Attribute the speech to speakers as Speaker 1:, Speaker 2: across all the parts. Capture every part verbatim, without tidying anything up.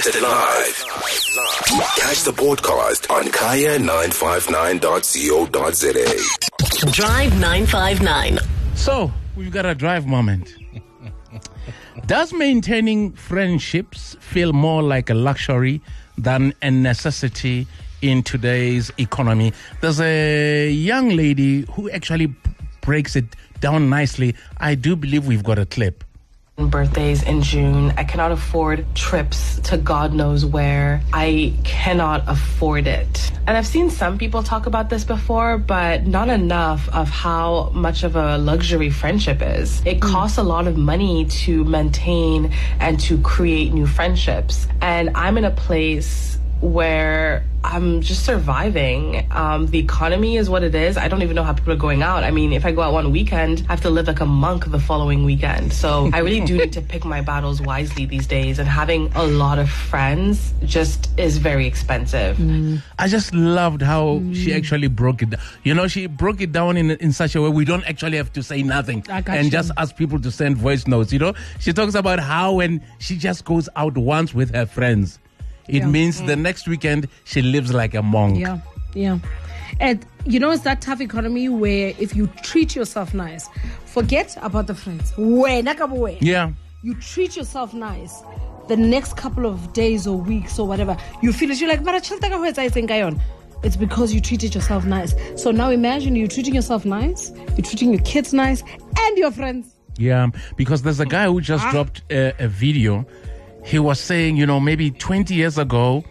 Speaker 1: Broadcasted live. Catch the podcast on kaya nine five nine dot co dot za.
Speaker 2: Drive nine five nine.
Speaker 3: So, we've got a drive moment. Does maintaining friendships feel more like a luxury than a necessity in today's economy? There's a young lady who actually breaks it down nicely. I do believe we've got a clip.
Speaker 4: Birthdays in June. I cannot afford trips to God knows where. I cannot afford it. And I've seen some people talk about this before, but not enough of how much of a luxury friendship is. It costs a lot of money to maintain and to create new friendships. And I'm in a place where I'm just surviving. Um, the economy is what it is. I don't even know how people are going out. I mean, if I go out one weekend, I have to live like a monk the following weekend. So I really do need to pick my battles wisely these days. And having a lot of friends just is very expensive.
Speaker 3: Mm. I just loved how mm. she actually broke it down. You know, she broke it down in in such a way we don't actually have to say nothing and you. just ask people to send voice notes. You know, she talks about how when she just goes out once with her friends, it yeah. means mm. the next weekend she lives like a monk.
Speaker 5: Yeah, yeah. And you know, it's that tough economy where if you treat yourself nice, forget about the friends.
Speaker 3: Yeah.
Speaker 5: You treat yourself nice. The next couple of days or weeks or whatever, you feel it. You're like, it's because you treated yourself nice. So now imagine you treating yourself nice, you're treating your kids nice, and your friends.
Speaker 3: Yeah, because there's a guy who just ah. dropped a, a video. He was saying, you know, maybe twenty years ago,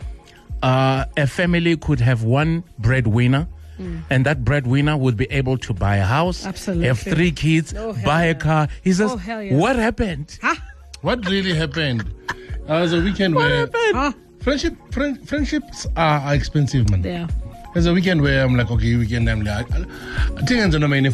Speaker 3: uh, a family could have one breadwinner, mm. and that breadwinner would be able to buy a house,
Speaker 5: Absolutely.
Speaker 3: have three kids,
Speaker 5: oh,
Speaker 3: buy
Speaker 5: yeah.
Speaker 3: a car. He says,
Speaker 5: oh, yeah.
Speaker 3: what happened?
Speaker 5: Huh?
Speaker 6: What really happened? Uh, it was a weekend
Speaker 3: what
Speaker 6: where
Speaker 3: happened?
Speaker 5: Huh?
Speaker 6: friendship, friend, friendships are, are expensive, man.
Speaker 5: Yeah.
Speaker 6: There's a weekend where I'm like, okay, weekend, I'm like, I think I'm going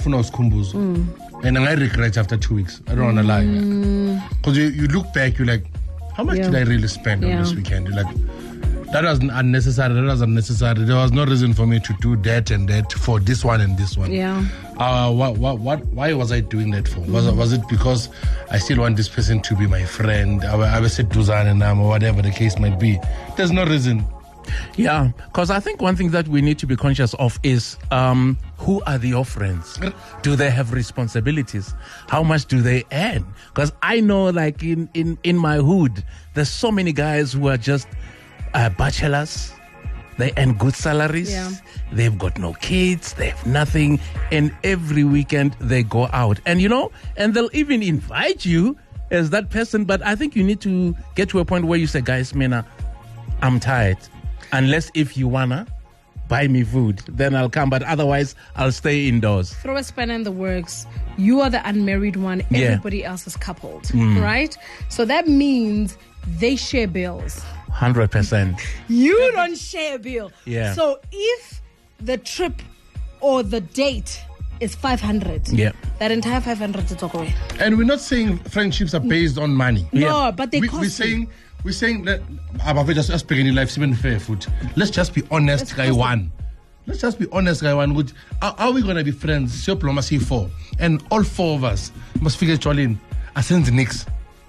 Speaker 6: to and I regret after two weeks. I don't want to lie. Because you, you look back, you're like, how much
Speaker 5: yeah.
Speaker 6: did I really spend
Speaker 5: yeah.
Speaker 6: on this weekend? You're like, that was unnecessary, that was unnecessary. There was no reason for me to do that and that for this one and this one.
Speaker 5: Yeah.
Speaker 6: Uh, what, what, what, why was I doing that for? Was, was it because I still want this person to be my friend? I, I was said Duzan or whatever the case might be. There's no reason.
Speaker 3: Yeah, because I think one thing that we need to be conscious of is um, who are your friends? Do they have responsibilities? How much do they earn? Because I know, like in, in, in my hood, there's so many guys who are just uh, bachelors. They earn good salaries.
Speaker 5: Yeah.
Speaker 3: They've got no kids. They have nothing. And every weekend they go out. And, you know, and they'll even invite you as that person. But I think you need to get to a point where you say, guys, Mena, I'm tired. Unless if you wanna buy me food, then I'll come. But otherwise, I'll stay indoors.
Speaker 5: Throw a spanner in the works. You are the unmarried one.
Speaker 3: Yeah.
Speaker 5: Everybody else is coupled,
Speaker 3: mm.
Speaker 5: right? So that means they share bills.
Speaker 3: one hundred percent.
Speaker 5: You don't share a bill.
Speaker 3: Yeah.
Speaker 5: So if the trip or the date is five hundred,
Speaker 3: yeah.
Speaker 5: that entire five hundred is away.
Speaker 6: And we're not saying friendships are based on money.
Speaker 5: No,
Speaker 6: yeah.
Speaker 5: but they
Speaker 6: we,
Speaker 5: cost
Speaker 6: we're
Speaker 5: you.
Speaker 6: saying we're saying that about just us speaking in life, even fair food. Let's just be honest,
Speaker 5: Let's
Speaker 6: guy one. Let's just be honest, guy one. Good. Are, are we gonna be friends? So diplomacy four, and all four of us must figure it all in. I send nix.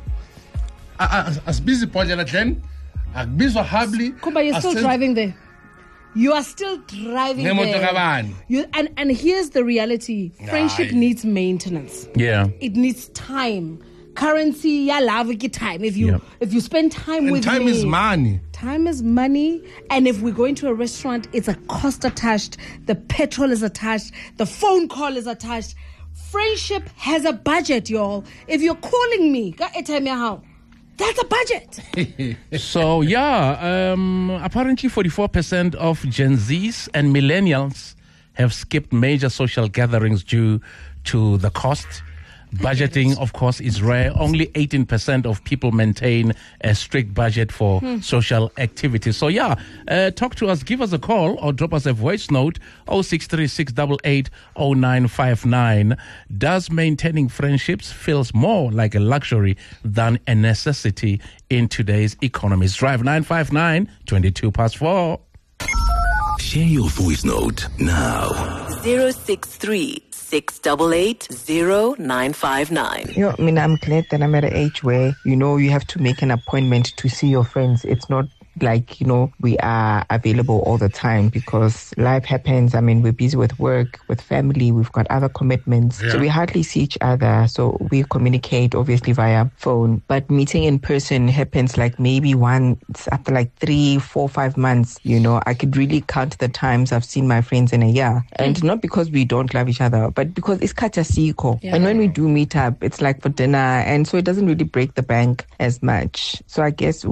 Speaker 6: As busy project then, as busy hardly.
Speaker 5: Kumba, you're still driving there. You are still driving there. You, and, and here's the reality. Friendship
Speaker 6: Aye.
Speaker 5: needs maintenance.
Speaker 3: Yeah.
Speaker 5: It needs time. Currency, yeah, love time. If you
Speaker 3: Yep.
Speaker 5: if you spend time
Speaker 6: And
Speaker 5: with
Speaker 6: time
Speaker 5: me,
Speaker 6: is money.
Speaker 5: Time is money. And if we go into a restaurant, it's a cost attached. The petrol is attached. The phone call is attached. Friendship has a budget, y'all. If you're calling me, how? That's a budget.
Speaker 3: So, yeah, um, apparently forty-four percent of Gen Zs and millennials have skipped major social gatherings due to the cost. Budgeting, of course, is rare. Only eighteen percent of people maintain a strict budget for hmm. social activities. So, yeah, uh, talk to us, give us a call or drop us a voice note, oh six three six eight eight oh nine five nine. Does maintaining friendships feels more like a luxury than a necessity in today's economy? Drive nine five nine, twenty-two past four.
Speaker 1: Share your voice note now.
Speaker 2: zero six three, six eight eight, zero nine five nine.
Speaker 7: You know, I mean, I'm glad that I'm at an age where, you know, you have to make an appointment to see your friends. It's not like, you know, we are available all the time because life happens. I mean, we're busy with work, with family, we've got other commitments. Yeah. So we hardly see each other. So we communicate obviously via phone. But meeting in person happens like maybe once after like three, four, five months. You know, I could really count the times I've seen my friends in a year. And not because we don't love each other, but because it's kachasiko. Yeah. And when we do meet up, it's like for dinner. And so it doesn't really break the bank as much. So I guess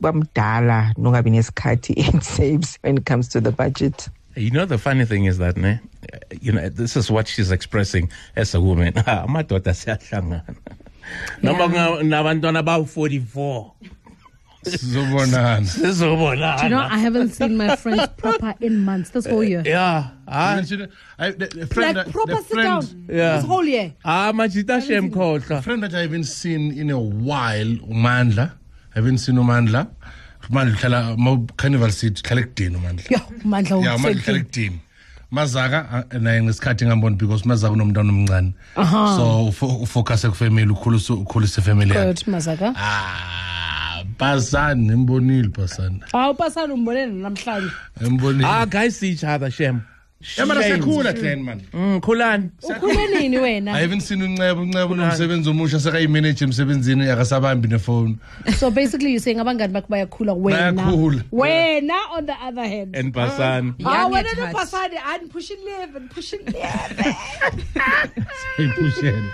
Speaker 7: it saves when it comes to the budget.
Speaker 3: You know, the funny thing is that, ne, you know, this is what she's expressing as a woman. My daughter said, "Nabantwana about forty-four."
Speaker 5: Do you know, I haven't seen my friends proper in months this whole year.
Speaker 3: Yeah.
Speaker 6: I, the, the friend,
Speaker 5: like proper
Speaker 6: the
Speaker 5: sit
Speaker 6: friend,
Speaker 5: down yeah. this whole year.
Speaker 3: Ah, Majita Shem
Speaker 6: The friend that I haven't seen in a while, Umandla. I haven't seen Umandla. Umandla, Carnival Seat, collecting Umandla.
Speaker 5: Yeah, Umandla.
Speaker 6: Yeah, Umandla collecting. Mazaga, and I was cutting on because Mazaga no mdano mncane. So focus on family, ukulusu ukulusu family.
Speaker 5: Good, Mazaga.
Speaker 6: Ah, Pasan, Mbonil, Pasan.
Speaker 5: Ah, Pasan, Mbonil, namhlanje.
Speaker 6: Mbonil.
Speaker 3: Ah, guys see each other, Shem.
Speaker 6: Yeah, man, that's cool at then, man.
Speaker 3: Mm, Kulan.
Speaker 5: Ukhuleni wena.
Speaker 6: I haven't seen uNcebo uNcebo nomsebenzi omusha seka manage emsebenzini akasabambi nefone.
Speaker 5: So basically you're saying abangani bakho bayakhula wena. Wena on the other hand.
Speaker 3: And Pasan.
Speaker 5: Ah, wena no Pasan and pushing live and pushing live.
Speaker 6: Say pushing.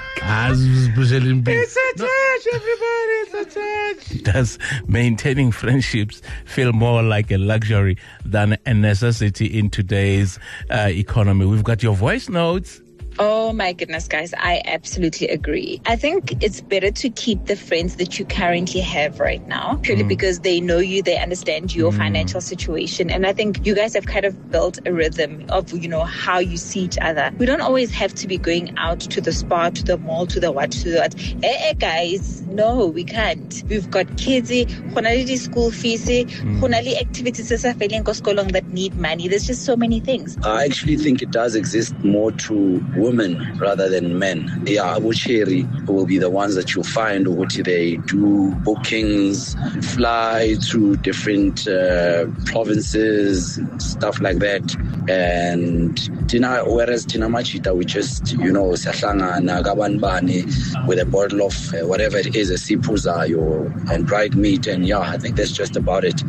Speaker 6: As pushing.
Speaker 3: It's a church, everybody. It's a church. Does maintaining friendships feel more like a luxury than a necessity in today's Uh, economy? We've got your voice notes.
Speaker 8: Oh my goodness, guys, I absolutely agree. I think it's better to keep the friends that you currently have right now, purely mm. because they know you, they understand your mm. financial situation. And I think you guys have kind of built a rhythm of, you know, how you see each other. We don't always have to be going out to the spa, to the mall, to the what, to the what. Eh, eh guys, no, we can't. We've got kids, honali school fees, honali activities that need money. There's just so many things.
Speaker 9: I actually think it does exist more to women rather than men. Yeah, Abucheri will be the ones that you'll find which they do bookings, fly to different uh, provinces, stuff like that. And Tina, whereas Tina Machita, we just, you know, sahlangana kabanbani with a bottle of uh, whatever it is, a sipuzayo and dried meat, and yeah, I think that's just about it.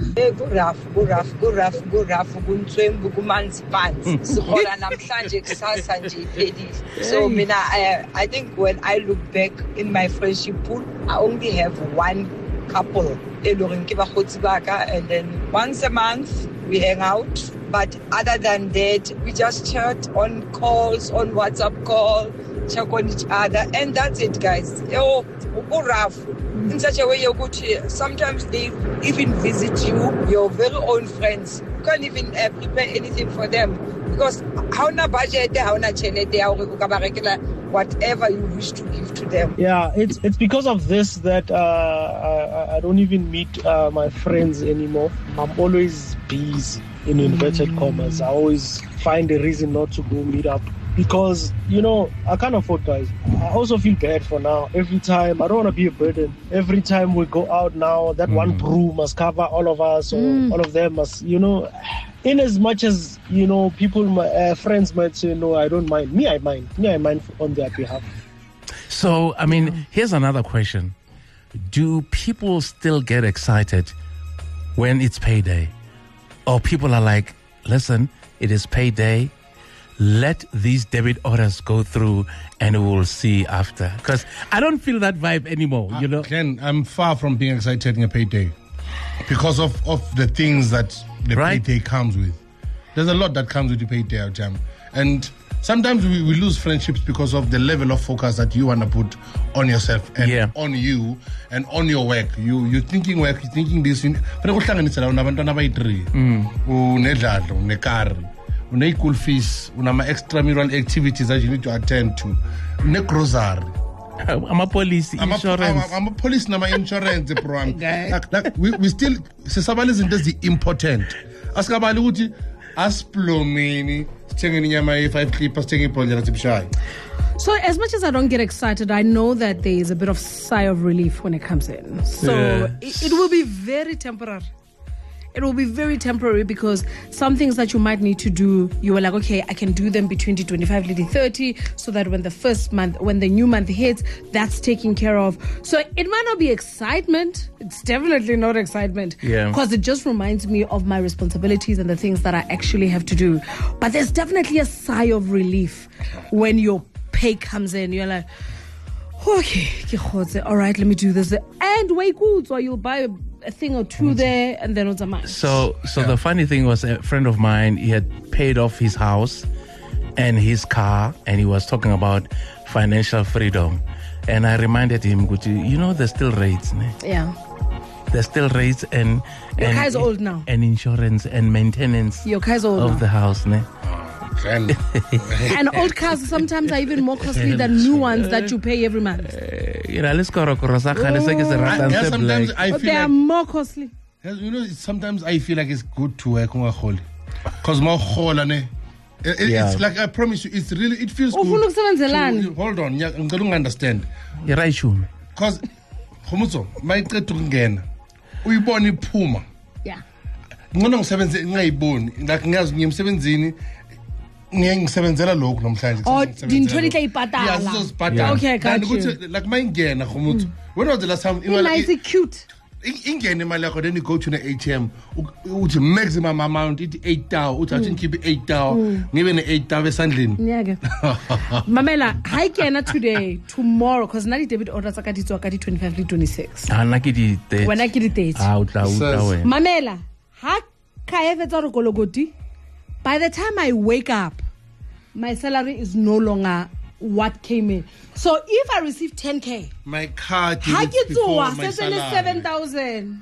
Speaker 10: So, Mina, I, I think when I look back in my friendship pool, I only have one couple. And then once a month, we hang out. But other than that, we just chat on calls, on WhatsApp call, check on each other. And that's it, guys. Oh, rough. In such a way, you're good. Sometimes they even visit you, your very own friends. You can't even uh, prepare anything for them. Because how na budget, how na whatever you wish to give to them.
Speaker 11: Yeah, it's it's because of this that uh, I, I don't even meet uh, my friends anymore. I'm always busy, in inverted commas. I always find a reason not to go meet up. Because, you know, I can't afford, guys. I also feel bad for now. Every time, I don't want to be a burden. Every time we go out now, that mm. one brew must cover all of us, or mm. all of them must, you know. In as much as, you know, people, my uh, friends might say, no, I don't mind. Me, I mind. Me, I mind on their behalf.
Speaker 3: So, I mean, yeah. here's another question. Do people still get excited when it's payday? Or people are like, listen, it is payday. Let these debit orders go through and we'll see after. Because I don't feel that vibe anymore, you know.
Speaker 6: Ken, I'm far from being excited in a payday because of, of the things that the right? payday comes with. There's a lot that comes with the payday, Jam. And sometimes we, we lose friendships because of the level of focus that you want to put on yourself and yeah. on you and on your work. You, you're thinking work, you're thinking this. Mm. Une school fees, una extramural activities that you need to attend to. Une grocery.
Speaker 3: I'm a police insurance.
Speaker 6: I'm a, I'm a police number insurance program. like, like, we, we still, Sesabali isn't just the important. Ask about Luti, Asplomini, sithenge inyama ye-five clipper, sithenge ibhodlela sibishaye.
Speaker 5: So as much as I don't get excited, I know that there is a bit of sigh of relief when it comes in. So
Speaker 3: Yes.
Speaker 5: it, it will be very temporary. It will be very temporary because some things that you might need to do, you were like, okay, I can do them between the twenty-five to the thirty so that when the first month, when the new month hits, that's taken care of. So it might not be excitement. It's definitely not excitement.
Speaker 3: Yeah.
Speaker 5: Because it just reminds me of my responsibilities and the things that I actually have to do. But there's definitely a sigh of relief when your pay comes in. You're like, okay, all right, let me do this. And way good, so you'll buy a, a thing or two there, and then it's a month.
Speaker 3: So, so the funny thing was, a friend of mine, he had paid off his house and his car, and he was talking about financial freedom. And I reminded him, Gucci, you know, there's still rates, ne?
Speaker 5: Yeah.
Speaker 3: There's still rates and
Speaker 5: Your
Speaker 3: and,
Speaker 5: car is old now.
Speaker 3: and insurance and maintenance
Speaker 5: Your car is old
Speaker 3: of
Speaker 5: now.
Speaker 3: the house, ne?
Speaker 5: And old cars sometimes are even more costly than new ones that you pay every month.
Speaker 3: You know, let's go to Kurosaka, let's get the
Speaker 6: I-
Speaker 3: rat
Speaker 6: yeah,
Speaker 3: and
Speaker 6: sometimes
Speaker 3: black.
Speaker 6: I
Speaker 5: But
Speaker 6: feel
Speaker 5: they are
Speaker 6: like,
Speaker 5: more costly.
Speaker 6: you know, sometimes I feel like it's good to work on a hole. Because more hole, ne? It, it-
Speaker 3: Yeah.
Speaker 6: It's like, I promise you, it's really, it feels
Speaker 5: Ufuna
Speaker 6: good.
Speaker 5: ukusebenzelani?
Speaker 6: to- Hold on, yeah, I don't understand.
Speaker 3: You're right, Shumi.
Speaker 6: Because, Khomutso, my to ngena, uyibona iphuma.
Speaker 5: Yeah.
Speaker 6: Ngona ngisebenze ngayiboni, like ngazi ngiyemsebenzini, ngiye ngisebenzela lokho namhlanje.
Speaker 5: Oh,
Speaker 6: Ngisebenzela
Speaker 5: dintho di
Speaker 6: lokho.
Speaker 5: tla ipatala.
Speaker 6: Yeah, sizozibhadala.
Speaker 5: Okay, I got
Speaker 6: Kanti
Speaker 5: you.
Speaker 6: ukuthi, like mayingena Khomutso, when was the last time
Speaker 5: Ina is it cute?
Speaker 6: ingene imali yakho, then you go to the A T M uthi maximum amount ithi eight thou uthi athi ngikhiphe eight thou ngibe ne-eight thou esandleni.
Speaker 5: Nyake. Mamela, hi kena today, tomorrow, because na di debit orders ka di tswa ka di twenty-five le twenty-six.
Speaker 3: Ah, nna ke di thirty.
Speaker 5: Wena ke di thirty.
Speaker 3: Ah, o tla utlwa wena.
Speaker 5: Mamela, ha ka e fetsa re kolokoti, by the time I wake up, my salary is no longer what came in. So if I receive ten K,
Speaker 6: My card
Speaker 5: ha
Speaker 6: debits
Speaker 5: ke
Speaker 6: before
Speaker 5: tsoa
Speaker 6: my
Speaker 5: se se le
Speaker 6: salary.
Speaker 5: seven thousand.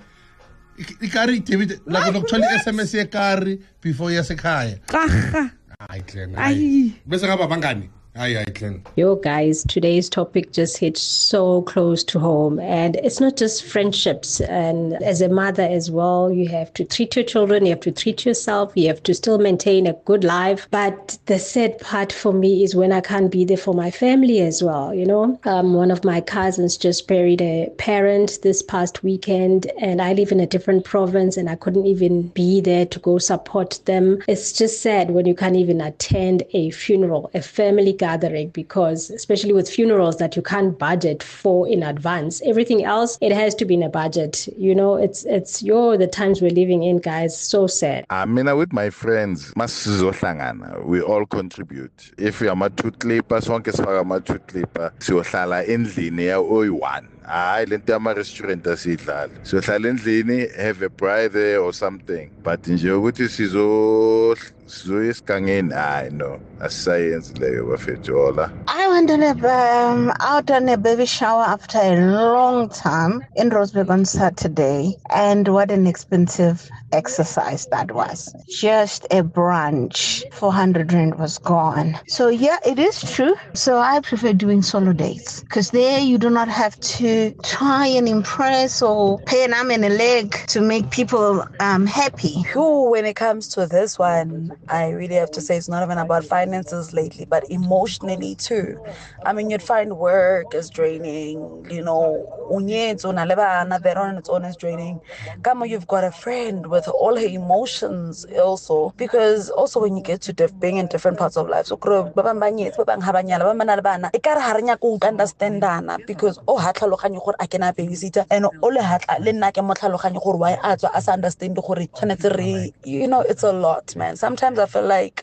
Speaker 6: Ikari debit like nokuthola i-S M S yekari before yasekhaya.
Speaker 5: Qaga.
Speaker 6: Hayi Glenn.
Speaker 5: Ayi.
Speaker 6: Bese ngaba bangani? Hayi hayi Glenn.
Speaker 12: Yo, guys, today's topic just hits so close to home. And it's not just friendships. And as a mother as well, you have to treat your children, you have to treat yourself, you have to still maintain a good life. But the sad part for me is when I can't be there for my family as well. You know, um, one of my cousins just buried a parent this past weekend, and I live in a different province and I couldn't even be there to go support them. It's just sad when you can't even attend a funeral, a family gathering, because especially with funerals that you can't budget for in advance, everything else, it has to be in a budget. You know, it's it's your the times we're living in, guys. So sad.
Speaker 13: I mean, with my friends, masizohlangana, we all contribute. If we are ama-two clipper, sonke sifaka ama-two clipper, siyohlala endlini ya-oyi-one. Hayi lento yama-restaurant asiyidlali. Siyohlala endlini, have a braai there or something. But nje ukuthi sizo sizoya esigangeni, hayi no, asisayenzi leyo bafethu hola.
Speaker 14: I went on a, um, out on a baby shower after a long time in Roseburg on Saturday, and what an expensive exercise that was. Just a brunch, four hundred rand was gone. So yeah, it is true. So I prefer doing solo dates because there you do not have to try and impress or pay an arm and a leg to make people um, happy.
Speaker 15: Whew, when it comes to this one, I really have to say it's not even about finances lately, but emotionally too. I mean, you'd find work is draining, you know, unyetso nalebana, they're on its own is draining. Kama, you've got a friend with all her emotions also, because also when you get to diff- being in different parts of life, so babang banyetso, babang habanyala, babang manalabana, ikara haranya kung understandana, because oh hatlhaloganyo gore a kena babysitter, and ole hatla le nna ke mo tlhaloganyo gore why a tswa a sa understand gore tshwanetse re, you know, it's a lot, man. Sometimes I feel like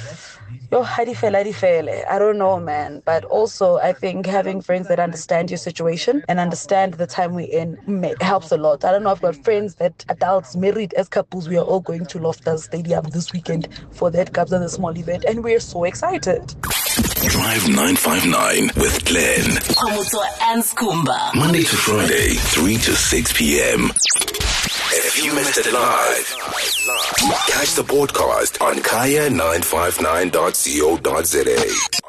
Speaker 15: yo, I don't know, man. But also, I think having friends that understand your situation and understand the time we're in may, helps a lot. I don't know, I've got friends that adults married as couples. We are all going to Loftus Stadium this weekend for that Kabza the small event, and we're so excited.
Speaker 1: Drive nine five nine with Glenn.
Speaker 2: Khomotso and Skumba.
Speaker 1: Monday to Friday, three to six p.m. If you missed it live, catch the podcast on kaya nine five nine dot co dot za.